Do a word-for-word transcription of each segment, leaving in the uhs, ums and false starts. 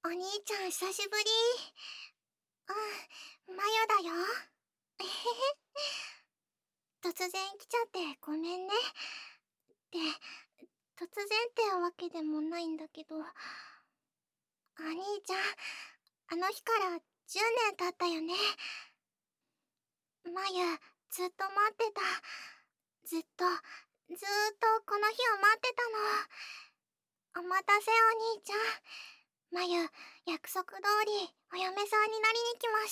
お兄ちゃん久しぶり。うん、マヨだよ。えへへ。突然来ちゃってごめんね。って突然ってわけでもないんだけど、お兄ちゃん、あの日からじゅうねん経ったよね。マユ、ずっと待ってた。ずっとずーっとこの日を待ってたの。お待たせお兄ちゃん。マユ、約束通りお嫁さんになりに来ました。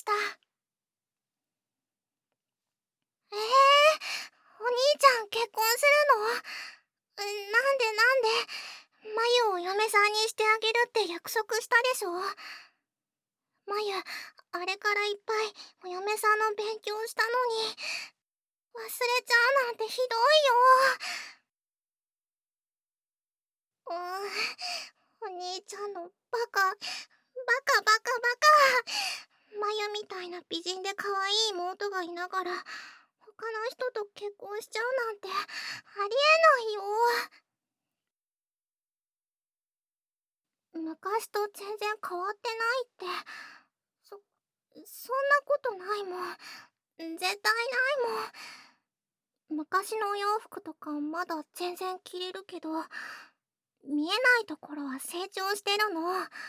えー、お兄ちゃん結婚するの？え、なんでなんで？マユをお嫁さんにしてあげるって約束したでしょ？マユ、あれからいっぱいお嫁さんの勉強したのに忘れちゃうなんてひどいよ。うーん、お兄ちゃんのバカバカバカバカ。マユみたいな美人で可愛い妹がいながら他の人と結婚しちゃうなんてありえないよ。昔と全然変わってないって。そ、そんなことないもん。絶対ないもん。昔のお洋服とかまだ全然着れるけど、見えないところは成長してるの。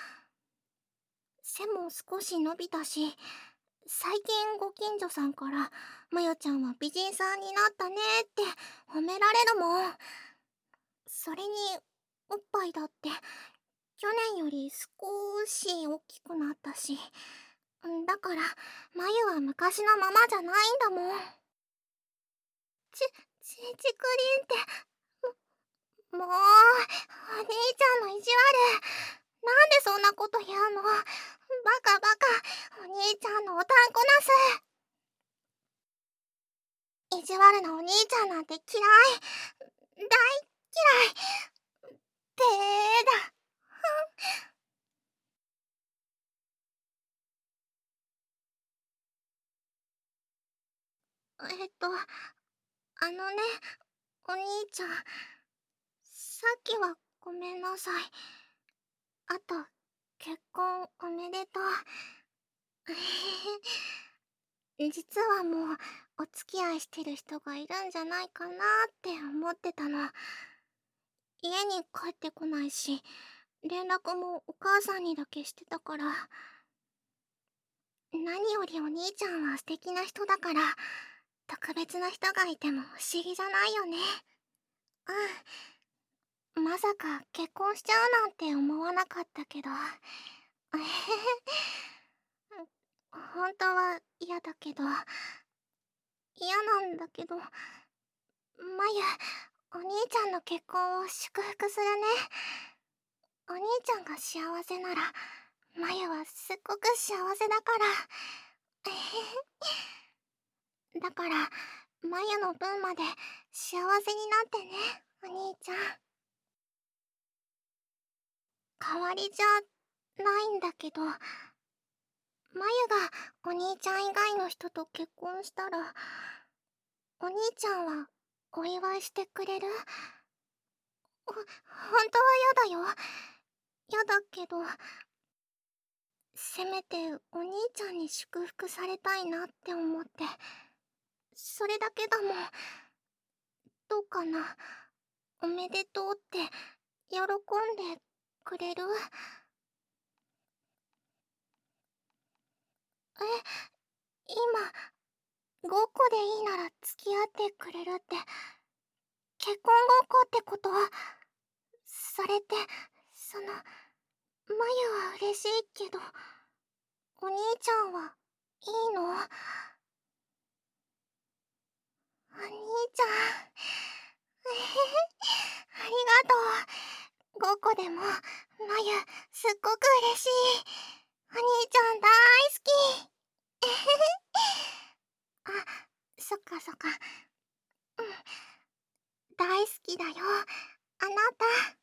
背も少し伸びたし、最近ご近所さんからマヨちゃんは美人さんになったねって褒められるもん。それにおっぱいだって去年より少し大きくなったし、だからマユは昔のままじゃないんだもん。ち、ち、ちくりんって、も、もう、お兄ちゃんの意地悪。なんでそんなこと言うの？バカバカ、お兄ちゃんのおたんこなす。意地悪なお兄ちゃんなんて嫌い。大嫌い。ペーだ。えっと、あのね、お兄ちゃん。さっきはごめんなさい。あと、結婚おめでとう。実はもう、お付き合いしてる人がいるんじゃないかなって思ってたの。家に帰ってこないし、連絡もお母さんにだけしてたから。何よりお兄ちゃんは素敵な人だから、特別な人がいても不思議じゃないよね。うん。まさか結婚しちゃうなんて思わなかったけど。えへへ。本当は嫌だけど、嫌なんだけど、マユ、お兄ちゃんの結婚を祝福するね。お兄ちゃんが幸せなら、マユはすっごく幸せだから。えへへ。だから、マユの分まで幸せになってね、お兄ちゃん。代わりじゃないんだけど、マユがお兄ちゃん以外の人と結婚したら、お兄ちゃんはお祝いしてくれる？ほ、本当は嫌だよ。嫌だけど、せめてお兄ちゃんに祝福されたいなって思って。それだけだもん。どうかな。おめでとうって喜んでくれる？え、今、ごっこでいいなら付き合ってくれるって、結婚ごっこってこと？それって、その、マユは嬉しいけど、お兄ちゃんはいいの？お兄ちゃん。えへへ、ありがとう。ごっこでも、マユ、すっごく嬉しい。お兄ちゃん大好き。えへへ。あ、そっかそっか。うん。大好きだよ。あなた。